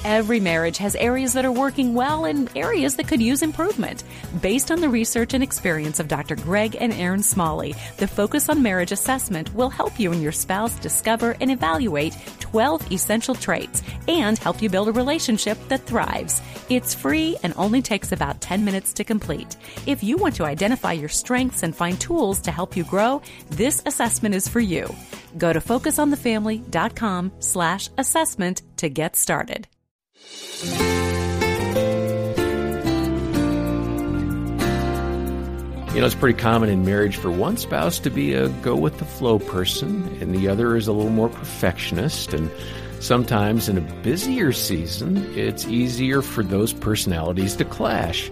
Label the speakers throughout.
Speaker 1: Every marriage has areas that are working well and areas that could use improvement. Based on the research and experience of Dr. Greg and Erin Smalley, the Focus on Marriage assessment will help you and your spouse discover and evaluate 12 essential traits and help you build a relationship that thrives. It's free and only takes about 10 minutes to complete. If you want to identify your strengths and find tools to help you grow, this assessment is for you. Go to focusonthefamily.com/assessment to get started.
Speaker 2: You know, it's pretty common in marriage for one spouse to be a go-with-the-flow person, and the other is a little more perfectionist. And sometimes in a busier season, it's easier for those personalities to clash.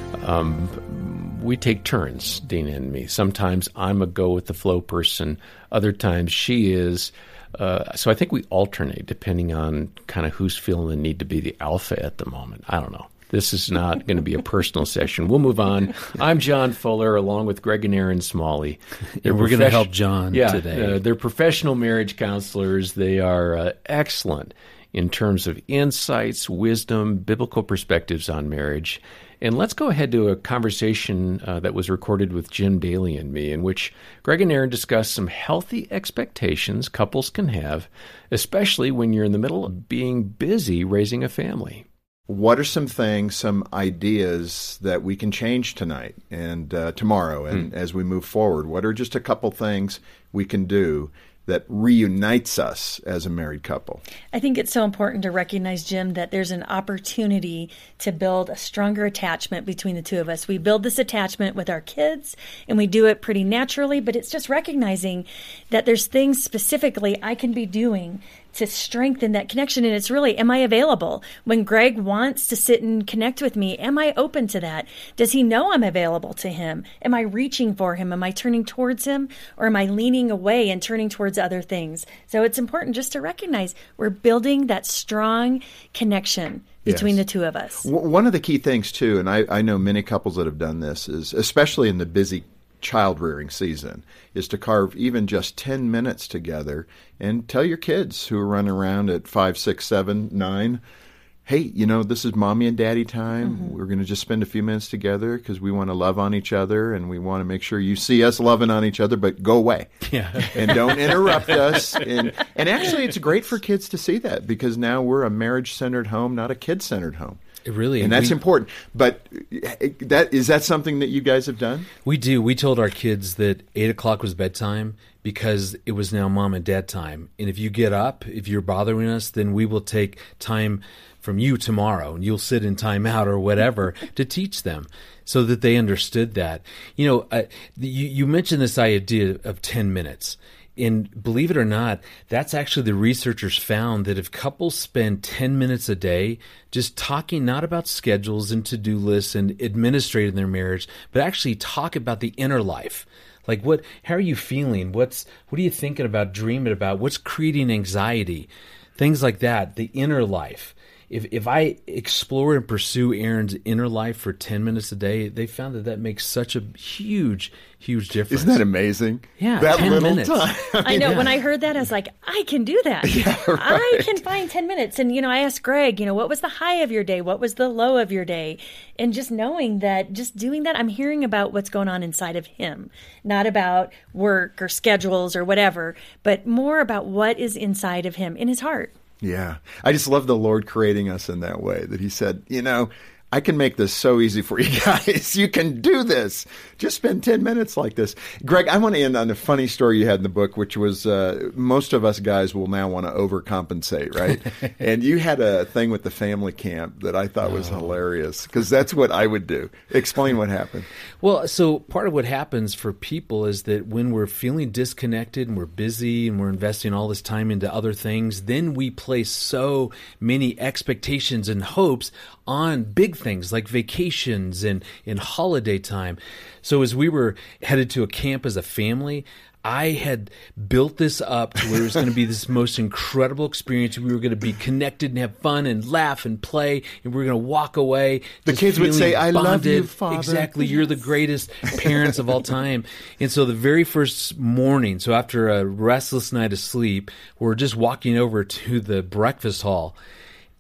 Speaker 2: We take turns, Dina and me. Sometimes I'm a go-with-the-flow person. Other times she is. So I think we alternate depending on kind of who's feeling the need to be the alpha at the moment. I don't know. This is not going to be a personal session. We'll move on. I'm John Fuller, along with Greg and Erin Smalley.
Speaker 3: And we're going to help John today.
Speaker 2: They're professional marriage counselors. They are excellent in terms of insights, wisdom, biblical perspectives on marriage. And let's go ahead to a conversation that was recorded with Jim Daly and me, in which Greg and Erin discuss some healthy expectations couples can have, especially when you're in the middle of being busy raising a family.
Speaker 4: What are some things, some ideas that we can change tonight and tomorrow and as we move forward? What are just a couple things we can do that reunites us as a married couple?
Speaker 5: I think it's so important to recognize, Jim, that there's an opportunity to build a stronger attachment between the two of us. We build this attachment with our kids, and we do it pretty naturally, but it's just recognizing that there's things specifically I can be doing to strengthen that connection. And it's really, am I available? When Greg wants to sit and connect with me, am I open to that? Does he know I'm available to him? Am I reaching for him? Am I turning towards him? Or am I leaning away and turning towards other things? So it's important just to recognize we're building that strong connection between the two of us.
Speaker 4: One of the key things, too, and I know many couples that have done this, is especially in the busy child-rearing season, is to carve even just 10 minutes together and tell your kids who are running around at 5, 6, 7, 9, hey, you know, this is mommy and daddy time. We're going to just spend a few minutes together because we want to love on each other and we want to make sure you see us loving on each other, but go away. And don't interrupt us. And actually, it's great for kids to see that because now we're a marriage-centered home, not a kid-centered home.
Speaker 3: It really,
Speaker 4: and that's important. But is that something that you guys have done?
Speaker 3: We do. We told our kids that 8 o'clock was bedtime because it was now mom and dad time. And if you get up, if you're bothering us, then we will take time from you tomorrow, and you'll sit in timeout or whatever to teach them so that they understood that. You know, you mentioned this idea of 10 minutes. And believe it or not, that's actually the researchers found that if couples spend 10 minutes a day just talking not about schedules and to-do lists and administrating their marriage, but actually talk about the inner life. Like how are you feeling? What are you thinking about, dreaming about? What's creating anxiety? Things like that, the inner life. If I explore and pursue Erin's inner life for 10 minutes a day, they found that makes such a huge difference.
Speaker 4: Isn't that amazing?
Speaker 3: Yeah,
Speaker 4: that
Speaker 3: 10
Speaker 4: little
Speaker 3: minutes.
Speaker 4: time.
Speaker 5: I know. When I heard that, I was like, I can do that.
Speaker 4: Yeah, right.
Speaker 5: I can find 10 minutes. And, I asked Greg, what was the high of your day? What was the low of your day? And just knowing that, just doing that, I'm hearing about what's going on inside of him, not about work or schedules or whatever, but more about what is inside of him in his heart.
Speaker 4: Yeah. I just love the Lord creating us in that way, that he said, I can make this so easy for you guys. You can do this. Just spend 10 minutes like this. Greg, I want to end on a funny story you had in the book, which was most of us guys will now want to overcompensate, right? And you had a thing with the family camp that I thought was hilarious because that's what I would do. Explain what happened.
Speaker 3: Well, so part of what happens for people is that when we're feeling disconnected and we're busy and we're investing all this time into other things, then we place so many expectations and hopes on big things like vacations and in holiday time. So as we were headed to a camp as a family, I had built this up to where it was going to be this most incredible experience. We were going to be connected and have fun and laugh and play, and we were going to walk away.
Speaker 4: The kids would say, I love you, Father.
Speaker 3: Exactly. You're the greatest parents of all time. And so the very first morning, so after a restless night of sleep, we're just walking over to the breakfast hall. And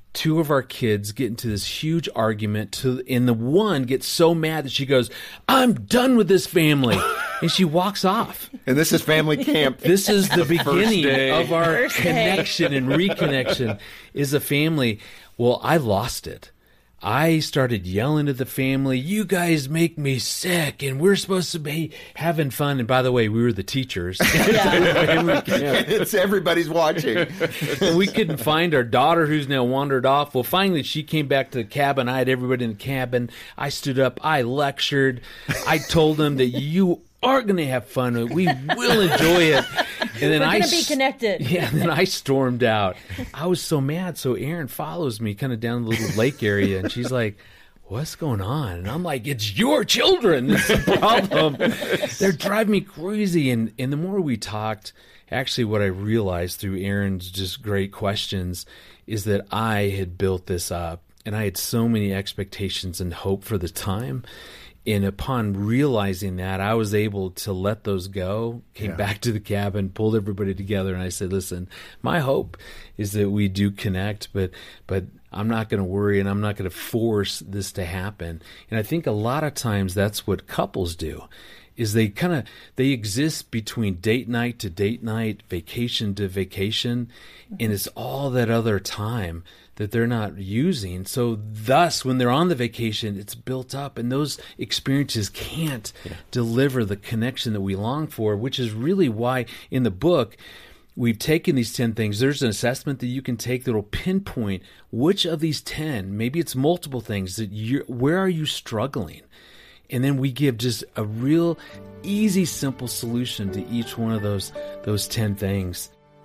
Speaker 3: two of our kids get into this huge argument, and the one gets so mad that she goes, "I'm done with this family," and she walks off.
Speaker 4: And this is family camp.
Speaker 3: This is the beginning of our
Speaker 5: First day.
Speaker 3: connection and reconnection is a family. Well, I lost it. I started yelling at the family, "You guys make me sick, and we're supposed to be having fun." And by the way, we were the teachers.
Speaker 4: It's everybody's watching.
Speaker 3: And we couldn't find our daughter, who's now wandered off. Well, finally, she came back to the cabin. I had everybody in the cabin. I stood up. I lectured. I told them that you are going to have fun. We will enjoy it. And then
Speaker 5: We're going to be connected.
Speaker 3: Yeah, and then I stormed out. I was so mad. So Erin follows me kind of down the little lake area, and she's like, "What's going on?" And I'm like, "It's your children. That's the problem. They're driving me crazy." And the more we talked, actually what I realized through Erin's just great questions is that I had built this up, and I had so many expectations and hope for the time. And upon realizing that, I was able to let those go, came back to the cabin, pulled everybody together, and I said, "Listen, my hope is that we do connect, but I'm not going to worry, and I'm not going to force this to happen." And I think a lot of times that's what couples do, is they exist between date night to date night, vacation to vacation, and it's all that other time that they're not using. So thus, when they're on the vacation, it's built up, and those experiences can't deliver the connection that we long for, which is really why in the book, we've taken these 10 things. There's an assessment that you can take that will pinpoint which of these 10, maybe it's multiple things, where are you struggling? And then we give just a real easy, simple solution to each one of those 10 things.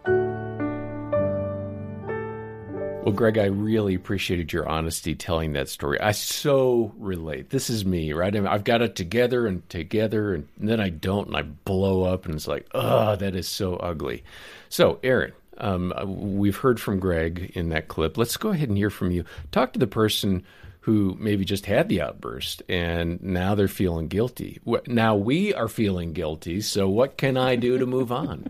Speaker 2: Well, Greg, I really appreciated your honesty telling that story. I so relate. This is me, right? I mean, I've got it together, and then I don't, and I blow up, and it's like, oh, that is so ugly. So, Erin, we've heard from Greg in that clip. Let's go ahead and hear from you. Talk to the person who maybe just had the outburst, and now they're feeling guilty. Now we are feeling guilty, so what can I do to move on?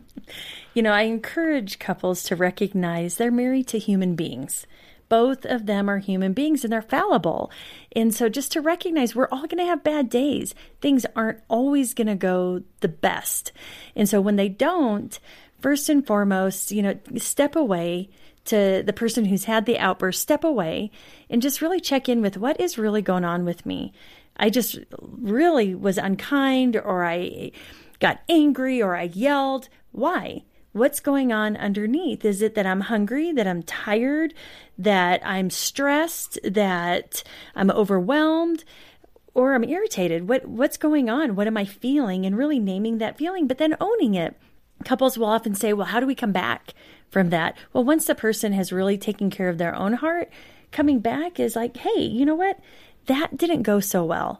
Speaker 5: I encourage couples to recognize they're married to human beings. Both of them are human beings, and they're fallible. And so just to recognize we're all going to have bad days. Things aren't always going to go the best. And so when they don't, first and foremost, step away to the person who's had the outburst, step away and just really check in with what is really going on with me. I just really was unkind, or I got angry, or I yelled. Why? What's going on underneath? Is it that I'm hungry, that I'm tired, that I'm stressed, that I'm overwhelmed, or I'm irritated? What's going on? What am I feeling? And really naming that feeling, but then owning it. Couples will often say, well, how do we come back from that? Well, once the person has really taken care of their own heart, coming back is like, hey, you know what? That didn't go so well.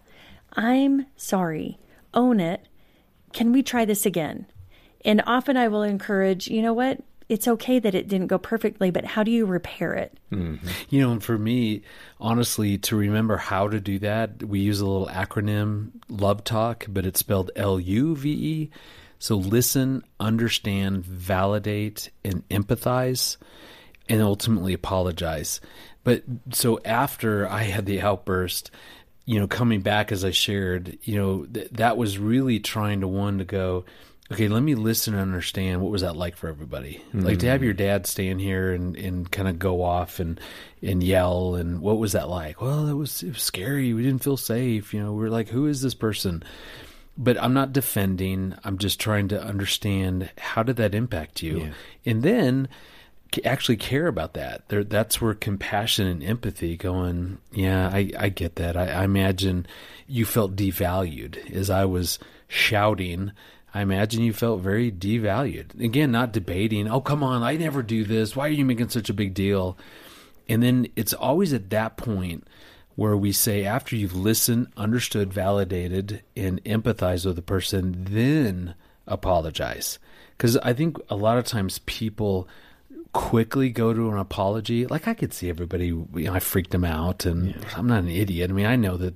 Speaker 5: I'm sorry. Own it. Can we try this again? And often I will encourage, you know what? It's okay that it didn't go perfectly, but how do you repair it?
Speaker 3: Mm-hmm. And for me, honestly, to remember how to do that, we use a little acronym, Love Talk, but it's spelled LUVE. So listen, understand, validate, and empathize, and ultimately apologize. But so after I had the outburst, coming back as I shared, that was really trying to go, okay, let me listen and understand what was that like for everybody. Mm-hmm. Like to have your dad stand here and kind of go off and yell, and what was that like? Well, it was scary. We didn't feel safe. We're like, who is this person? But I'm not defending. I'm just trying to understand, how did that impact you? Yeah. And then actually care about that. That's where compassion and empathy going, yeah, I get that. I imagine you felt devalued as I was shouting. I imagine you felt very devalued. Again, not debating, oh, come on, I never do this. Why are you making such a big deal? And then it's always at that point where we say, after you've listened, understood, validated, and empathized with the person, then apologize. Because I think a lot of times people quickly go to an apology. Like I could see everybody, I freaked them out, and I'm not an idiot. I mean, I know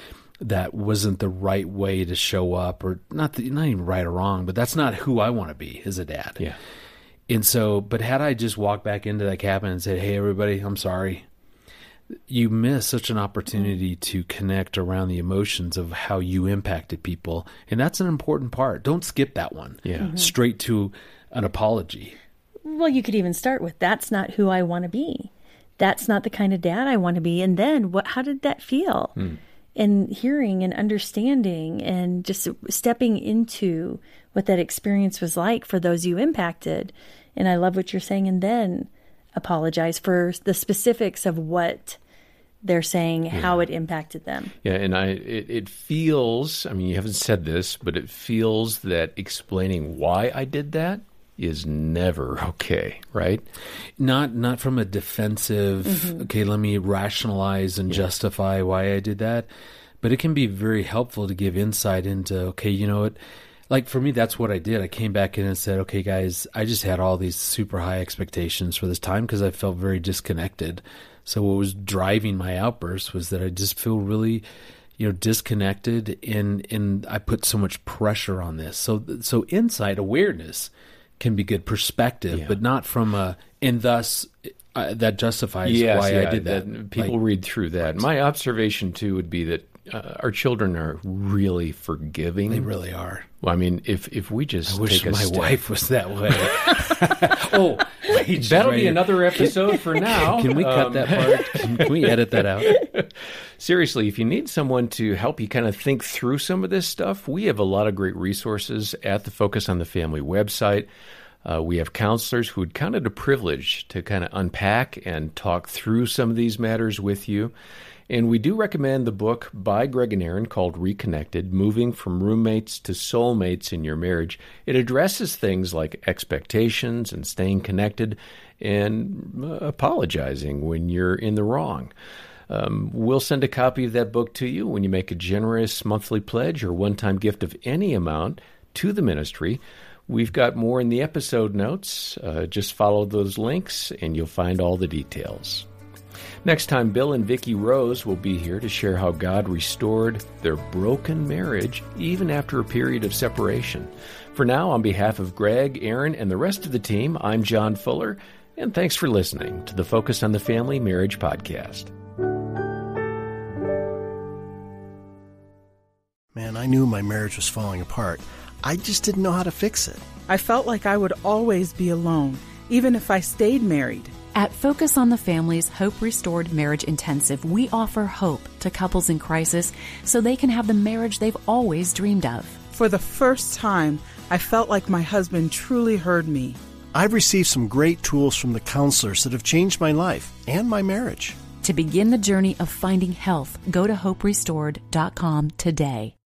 Speaker 3: that wasn't the right way to show up, or not even right or wrong, but that's not who I want to be as a dad.
Speaker 2: Yeah.
Speaker 3: And so, but had I just walked back into that cabin and said, hey, everybody, I'm sorry. you miss such an opportunity to connect around the emotions of how you impacted people. And that's an important part. Don't skip that one.
Speaker 2: Yeah.
Speaker 3: Straight to an apology.
Speaker 5: Well, you could even start with, that's not who I want to be. That's not the kind of dad I want to be. And then how did that feel? And hearing and understanding and just stepping into what that experience was like for those you impacted. And I love what you're saying. And then apologize for the specifics of what they're saying, how it impacted them.
Speaker 2: Yeah, and it feels, I mean, you haven't said this, but it feels that explaining why I did that is never okay, right?
Speaker 3: Not from a defensive, okay, let me rationalize and justify why I did that. But it can be very helpful to give insight into, okay, you know what? Like for me, that's what I did. I came back in and said, okay, guys, I just had all these super high expectations for this time because I felt very disconnected. So what was driving my outburst was that I just feel really, disconnected and I put so much pressure on this. So insight, awareness can be good perspective, but not from and thus that justifies why I did that.
Speaker 2: People read through that. My observation too would be that our children are really forgiving.
Speaker 3: They really are.
Speaker 2: Well, I mean, if we just
Speaker 3: I wish my wife was that way.
Speaker 2: That'll be another episode for now.
Speaker 3: Can we cut that part? Can we edit that out?
Speaker 2: Seriously, if you need someone to help you kind of think through some of this stuff, we have a lot of great resources at the Focus on the Family website. We have counselors who would count it a privilege to kind of unpack and talk through some of these matters with you. And we do recommend the book by Greg and Erin called Reconnected, Moving from Roommates to Soulmates in Your Marriage. It addresses things like expectations and staying connected and apologizing when you're in the wrong. We'll send a copy of that book to you when you make a generous monthly pledge or one-time gift of any amount to the ministry. We've got more in the episode notes. Just follow those links and you'll find all the details. Next time, Bill and Vicki Rose will be here to share how God restored their broken marriage even after a period of separation. For now, on behalf of Greg, Erin, and the rest of the team, I'm John Fuller, and thanks for listening to the Focus on the Family Marriage Podcast.
Speaker 6: Man, I knew my marriage was falling apart. I just didn't know how to fix it.
Speaker 7: I felt like I would always be alone, even if I stayed married.
Speaker 1: At Focus on the Family's Hope Restored Marriage Intensive, we offer hope to couples in crisis so they can have the marriage they've always dreamed of.
Speaker 7: For the first time, I felt like my husband truly heard me.
Speaker 6: I've received some great tools from the counselors that have changed my life and my marriage.
Speaker 1: To begin the journey of finding health, go to hoperestored.com today.